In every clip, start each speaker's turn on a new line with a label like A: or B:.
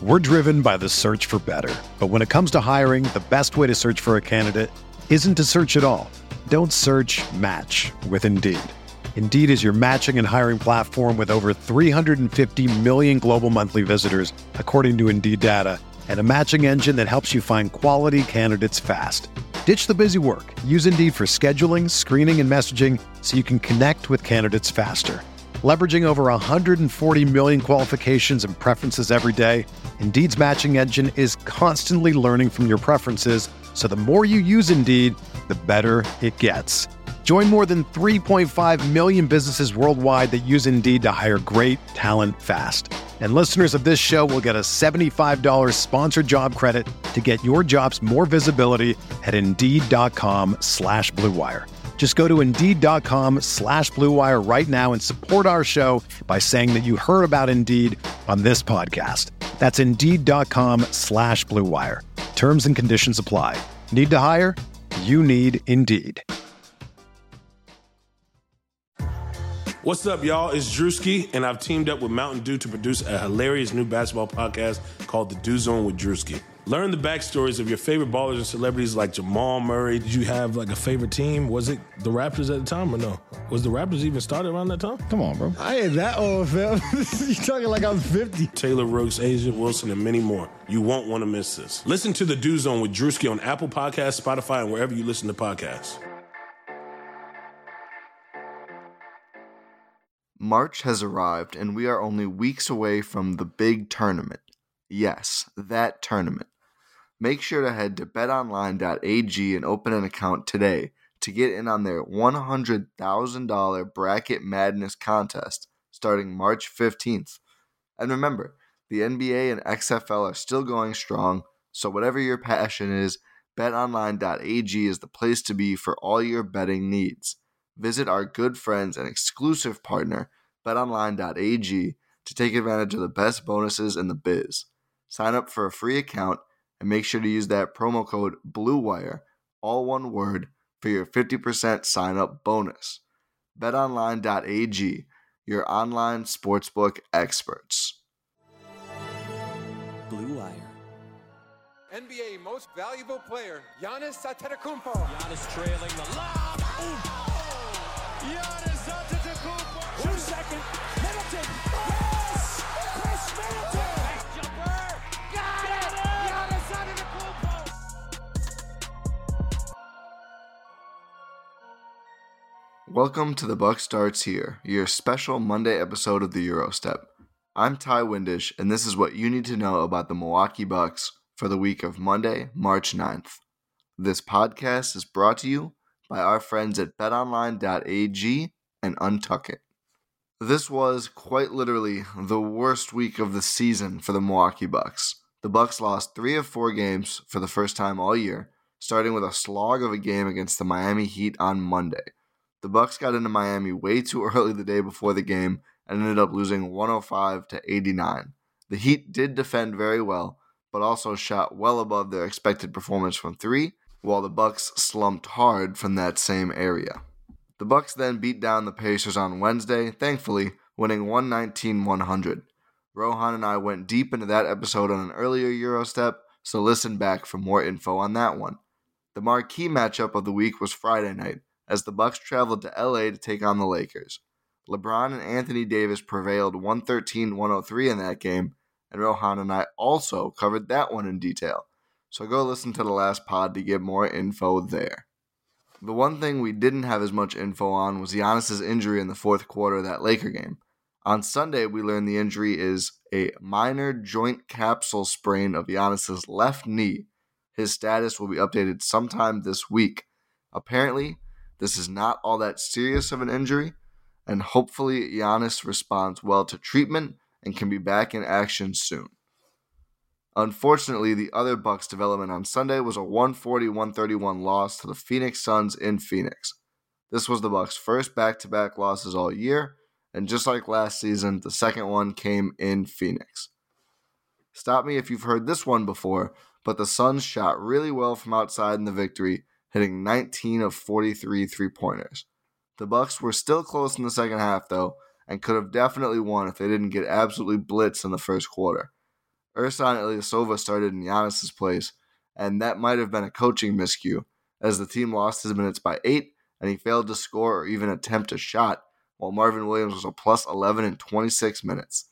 A: We're driven by the search for better. But when it comes to hiring, the best way to search for a candidate isn't to search at all. Don't search, match with Indeed. Indeed is your matching and hiring platform with over 350 million global monthly visitors, according to Indeed data, and a matching engine that helps you find quality candidates fast. Ditch the busy work. Use Indeed for scheduling, screening, and messaging so you can connect with candidates faster. Leveraging over 140 million qualifications and preferences every day, Indeed's matching engine is constantly learning from your preferences, so the more you use Indeed, the better it gets. Join more than 3.5 million businesses worldwide that use Indeed to hire great talent fast. And listeners of this show will get a $75 sponsored job credit to get your jobs more visibility at Indeed.com/Blue Wire. Just go to Indeed.com/Blue Wire right now and support our show by saying that you heard about Indeed on this podcast. That's Indeed.com/Blue Wire. Terms and conditions apply. Need to hire? You need Indeed.
B: What's up, y'all? It's Drewski, and I've teamed up with Mountain Dew to produce a hilarious new basketball podcast called The Dew Zone with Drewski. Learn the backstories of your favorite ballers and celebrities like Jamal Murray.
C: Did you have like a favorite team? Was it the Raptors at the time or no? Was the Raptors even started around that time?
D: Come on, bro. I ain't that old, fam. You talking like I'm 50.
B: Taylor Rooks, Asia Wilson, and many more. You won't want to miss this. Listen to The Dew Zone with Drewski on Apple Podcasts, Spotify, and wherever you listen to podcasts.
E: March has arrived, and we are only weeks away from the big tournament. Yes, that tournament. Make sure to head to betonline.ag and open an account today to get in on their $100,000 Bracket Madness contest starting March 15th. And remember, the NBA and XFL are still going strong, so whatever your passion is, betonline.ag is the place to be for all your betting needs. Visit our good friends and exclusive partner, betonline.ag, to take advantage of the best bonuses in the biz. Sign up for a free account and make sure to use that promo code BLUEWIRE, all one word, for your 50% sign-up bonus. BetOnline.ag, your online sportsbook experts.
F: Blue Wire.
G: NBA Most Valuable Player, Giannis Antetokounmpo.
F: Giannis trailing the lob.
G: Giannis Antetokounmpo. 2 second. Middleton. Yes! Chris Middleton.
F: Nice jumper.
G: Got it! Giannis Antetokounmpo.
E: Welcome to The Buck Starts Here, your special Monday episode of the Eurostep. I'm Ty Windish, and this is what you need to know about the Milwaukee Bucks for the week of Monday, March 9th. This podcast is brought to you by our friends at betonline.ag and Untuck It. This was quite literally the worst week of the season for the Milwaukee Bucks. The Bucks lost 3 of 4 games for the first time all year, starting with a slog of a game against the Miami Heat on Monday. The Bucks got into Miami way too early the day before the game and ended up losing 105-89. The Heat did defend very well, but also shot well above their expected performance from 3, while the Bucks slumped hard from that same area. The Bucks then beat down the Pacers on Wednesday, thankfully winning 119-100. Rohan and I went deep into that episode on an earlier Eurostep, so listen back for more info on that one. The marquee matchup of the week was Friday night, as the Bucks traveled to LA to take on the Lakers. LeBron and Anthony Davis prevailed 113-103 in that game, and Rohan and I also covered that one in detail. So go listen to the last pod to get more info there. The one thing we didn't have as much info on was Giannis' injury in the fourth quarter of that Laker game. On Sunday, we learned the injury is a minor joint capsule sprain of Giannis' left knee. His status will be updated sometime this week. Apparently, this is not all that serious of an injury, and hopefully Giannis responds well to treatment and can be back in action soon. Unfortunately, the other Bucks development on Sunday was a 140-131 loss to the Phoenix Suns in Phoenix. This was the Bucks' first back-to-back losses all year, and just like last season, the second one came in Phoenix. Stop me if you've heard this one before, but the Suns shot really well from outside in the victory, hitting 19 of 43 three-pointers. The Bucks were still close in the second half, though, and could have definitely won if they didn't get absolutely blitzed in the first quarter. Ersan Ilyasova started in Giannis' place, and that might have been a coaching miscue, as the team lost his minutes by 8, and he failed to score or even attempt a shot, while Marvin Williams was a plus 11 in 26 minutes.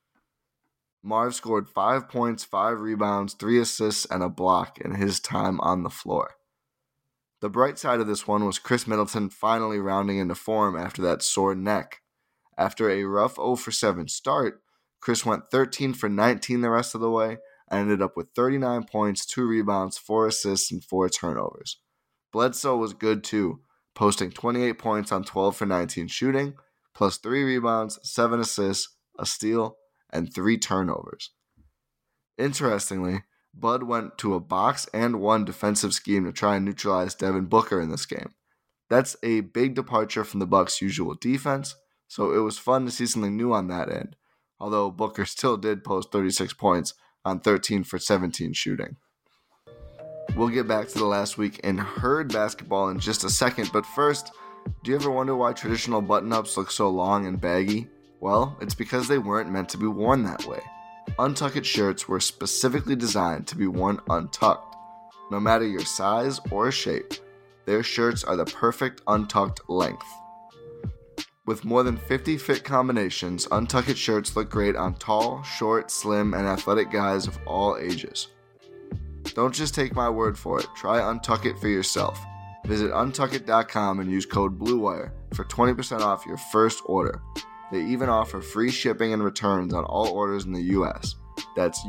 E: Marv scored 5 points, 5 rebounds, 3 assists, and a block in his time on the floor. The bright side of this one was Chris Middleton finally rounding into form after that sore neck. After a rough 0-for-7 start, Chris went 13 for 19 the rest of the way and ended up with 39 points, 2 rebounds, 4 assists, and 4 turnovers. Bledsoe was good too, posting 28 points on 12 for 19 shooting, plus 3 rebounds, 7 assists, a steal, and 3 turnovers. Interestingly, Bud went to a box and 1 defensive scheme to try and neutralize Devin Booker in this game. That's a big departure from the Bucks' usual defense, so it was fun to see something new on that end, although Booker still did post 36 points on 13 for 17 shooting. We'll get back to the last week in Herd basketball in just a second, but first, do you ever wonder why traditional button-ups look so long and baggy? Well, it's because they weren't meant to be worn that way. Untucked shirts were specifically designed to be worn untucked. No matter your size or shape, their shirts are the perfect untucked length. With more than 50 fit combinations, untucked shirts look great on tall, short, slim, and athletic guys of all ages. Don't just take my word for it, try Untuck It for yourself. Visit untuckit.com and use code BLUEWIRE for 20% off your first order. They even offer free shipping and returns on all orders in the US. That's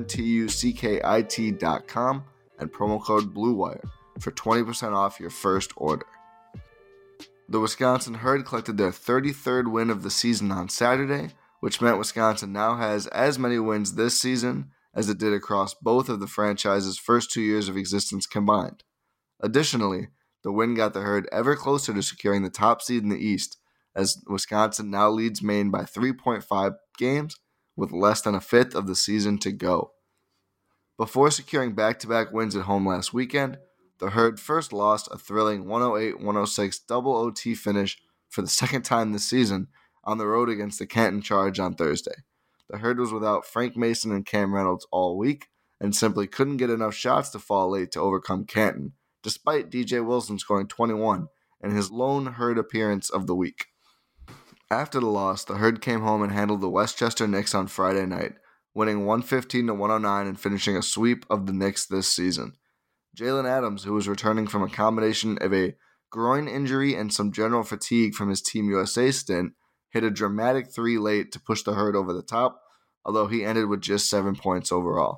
E: untuckit.com and promo code BLUEWIRE for 20% off your first order. The Wisconsin Herd collected their 33rd win of the season on Saturday, which meant Wisconsin now has as many wins this season as it did across both of the franchise's first 2 years of existence combined. Additionally, the win got the Herd ever closer to securing the top seed in the East, as Wisconsin now leads Maine by 3.5 games with less than a fifth of the season to go. Before securing back-to-back wins at home last weekend, the Herd first lost a thrilling 108-106 double OT finish for the second time this season on the road against the Canton Charge on Thursday. The Herd was without Frank Mason and Cam Reynolds all week and simply couldn't get enough shots to fall late to overcome Canton, despite DJ Wilson scoring 21 in his lone Herd appearance of the week. After the loss, the Herd came home and handled the Westchester Knicks on Friday night, winning 115-109 and finishing a sweep of the Knicks this season. Jalen Adams, who was returning from a combination of a groin injury and some general fatigue from his Team USA stint, hit a dramatic 3 late to push the Herd over the top, although he ended with just 7 points overall.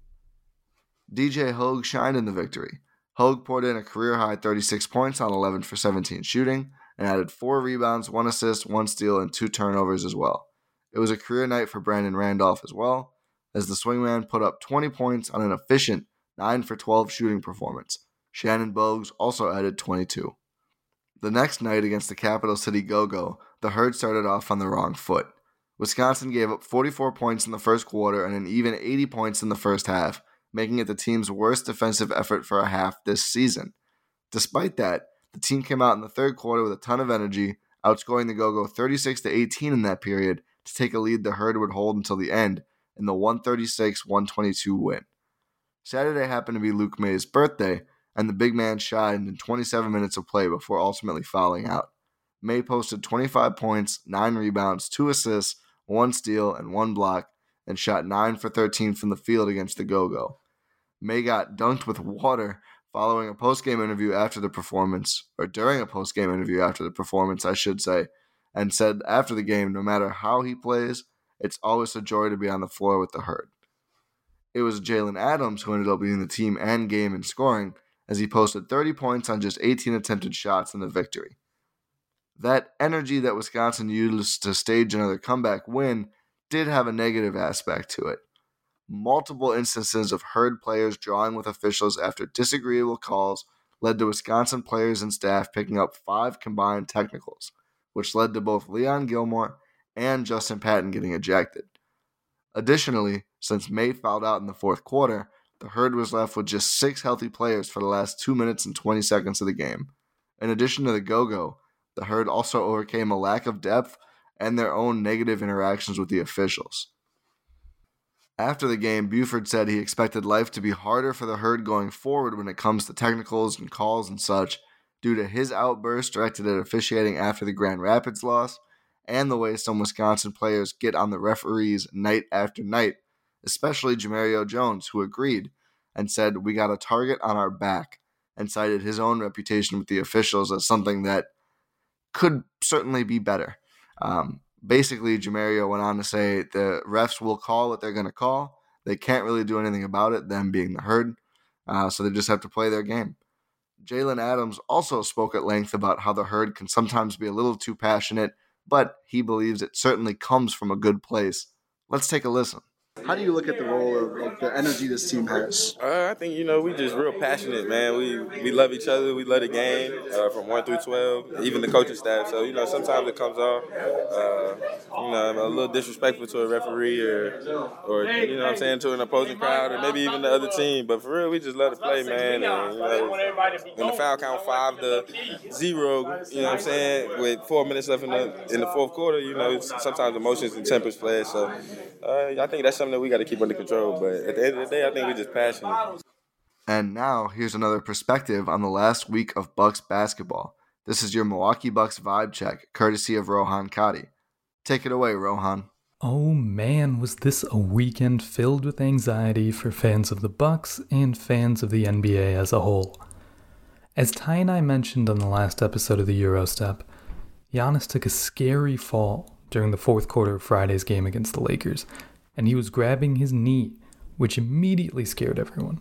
E: DJ Hogue shined in the victory. Hogue poured in a career-high 36 points on 11 for 17 shooting and added 4 rebounds, 1 assist, 1 steal, and 2 turnovers as well. It was a career night for Brandon Randolph as well, as the swingman put up 20 points on an efficient 9 for 12 shooting performance. Shannon Bogues also added 22. The next night against the Capital City Go-Go, the Herd started off on the wrong foot. Wisconsin gave up 44 points in the first quarter and an even 80 points in the first half, making it the team's worst defensive effort for a half this season. Despite that, the team came out in the third quarter with a ton of energy, outscoring the Go-Go 36-18 in that period to take a lead the Herd would hold until the end in the 136-122 win. Saturday happened to be Luke May's birthday, and the big man shined in 27 minutes of play before ultimately fouling out. May posted 25 points, 9 rebounds, 2 assists, 1 steal, and 1 block, and shot 9 for 13 from the field against the Go-Go. May got dunked with water following a post-game interview after the performance, or during a post-game interview after the performance, I should say, and said after the game, no matter how he plays, it's always a joy to be on the floor with the Herd. It was Jalen Adams who ended up leading the team and game in scoring, as he posted 30 points on just 18 attempted shots in the victory. That energy that Wisconsin used to stage another comeback win did have a negative aspect to it. Multiple instances of Herd players drawing with officials after disagreeable calls led to Wisconsin players and staff picking up 5 combined technicals, which led to both Leon Gilmore and Justin Patton getting ejected. Additionally, since May fouled out in the fourth quarter, the Herd was left with just 6 healthy players for the last 2 minutes and 20 seconds of the game. In addition to the Go-Go, the Herd also overcame a lack of depth and their own negative interactions with the officials. After the game, Buford said he expected life to be harder for the Herd going forward when it comes to technicals and calls and such, due to his outburst directed at officiating after the Grand Rapids loss, and the way some Wisconsin players get on the referees night after night, especially Jamario Jones, who agreed and said, "We got a target on our back," and cited his own reputation with the officials as something that could certainly be better. Basically, Jamario went on to say the refs will call what they're going to call. They can't really do anything about it, them being the Herd, so they just have to play their game. Jalen Adams also spoke at length about how the Herd can sometimes be a little too passionate, but he believes it certainly comes from a good place. Let's take a listen.
H: How do you look at the role of the energy this team has?
I: I think, we just real passionate, man. We love each other. We love the game from 1 through 12, even the coaching staff. So, sometimes it comes off, a little disrespectful to a referee or to an opposing crowd or maybe even the other team. But for real, we just love to play, man. And, when the foul count 5-0, with 4 minutes left in the fourth quarter, sometimes emotions and tempers play. So, I think that's something that we got to keep under control. But at the end of the day, I think we're just passionate.
E: And now, here's another perspective on the last week of Bucks basketball. This is your Milwaukee Bucks vibe check, courtesy of Rohan Kadi. Take it away, Rohan.
J: Oh man, was this a weekend filled with anxiety for fans of the Bucks and fans of the NBA as a whole. As Ty and I mentioned on the last episode of the Eurostep, Giannis took a scary fall during the fourth quarter of Friday's game against the Lakers, and he was grabbing his knee, which immediately scared everyone.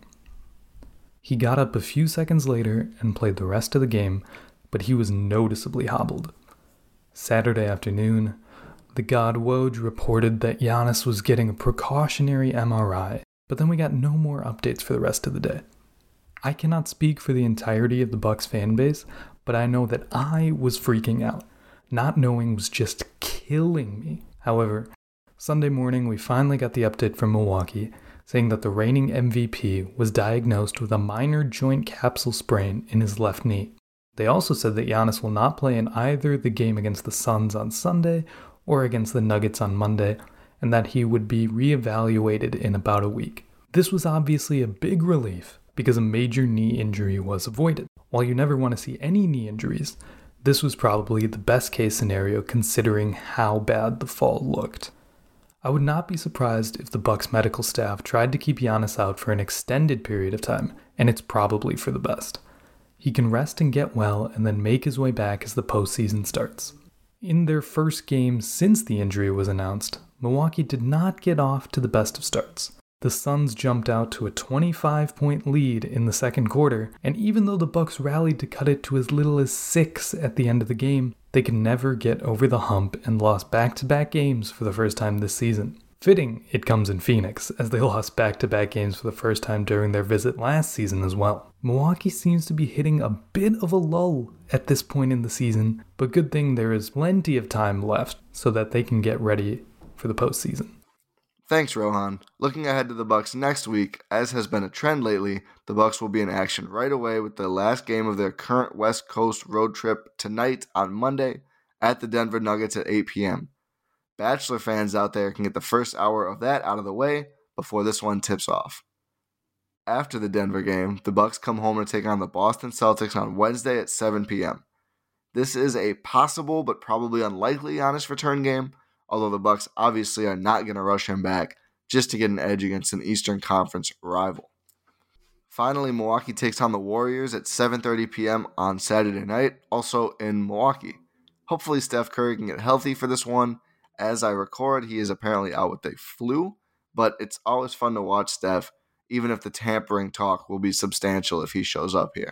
J: He got up a few seconds later and played the rest of the game, but he was noticeably hobbled. Saturday afternoon, the God Woj reported that Giannis was getting a precautionary MRI, but then we got no more updates for the rest of the day. I cannot speak for the entirety of the Bucks fan base, but I know that I was freaking out. Not knowing was just killing me. However, Sunday morning we finally got the update from Milwaukee saying that the reigning MVP was diagnosed with a minor joint capsule sprain in his left knee. They also said that Giannis will not play in either the game against the Suns on Sunday or against the Nuggets on Monday, and that he would be reevaluated in about a week. This was obviously a big relief because a major knee injury was avoided. While you never want to see any knee injuries, this was probably the best case scenario considering how bad the fall looked. I would not be surprised if the Bucks medical staff tried to keep Giannis out for an extended period of time, and it's probably for the best. He can rest and get well and then make his way back as the postseason starts. In their first game since the injury was announced, Milwaukee did not get off to the best of starts. The Suns jumped out to a 25-point lead in the second quarter, and even though the Bucks rallied to cut it to as little as 6 at the end of the game, they could never get over the hump and lost back-to-back games for the first time this season. Fitting it comes in Phoenix, as they lost back-to-back games for the first time during their visit last season as well. Milwaukee seems to be hitting a bit of a lull at this point in the season, but good thing there is plenty of time left so that they can get ready for the postseason.
E: Thanks, Rohan. Looking ahead to the Bucks next week, as has been a trend lately, the Bucks will be in action right away with the last game of their current West Coast road trip tonight on Monday at the Denver Nuggets at 8 p.m. Bachelor fans out there can get the first hour of that out of the way before this one tips off. After the Denver game, the Bucks come home to take on the Boston Celtics on Wednesday at 7 p.m. This is a possible but probably unlikely Giannis return game, although the Bucks obviously are not going to rush him back just to get an edge against an Eastern Conference rival. Finally, Milwaukee takes on the Warriors at 7:30 p.m. on Saturday night, also in Milwaukee. Hopefully Steph Curry can get healthy for this one. As I record, he is apparently out with a flu, but it's always fun to watch Steph, even if the tampering talk will be substantial if he shows up here.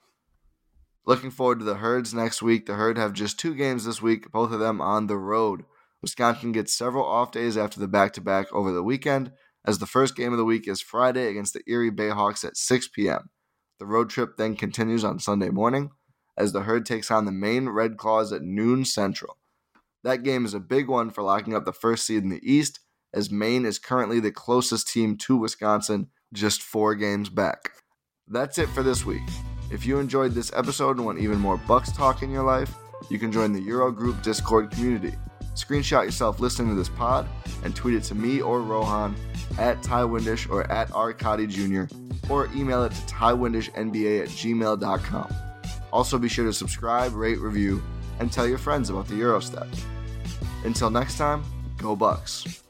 E: Looking forward to the Herds next week. The Herd have just 2 games this week, both of them on the road. Wisconsin gets several off days after the back-to-back over the weekend, as the first game of the week is Friday against the Erie Bayhawks at 6 p.m. The road trip then continues on Sunday morning, as the Herd takes on the Maine Red Claws at noon Central. That game is a big one for locking up the first seed in the East, as Maine is currently the closest team to Wisconsin, just 4 games back. That's it for this week. If you enjoyed this episode and want even more Bucks talk in your life, you can join the Eurogroup Discord community. Screenshot yourself listening to this pod and tweet it to me or Rohan at Ty Windish or at Arkady Jr. or email it to tywindishnba@gmail.com. Also be sure to subscribe, rate, review, and tell your friends about the Eurostep. Until next time, go Bucks.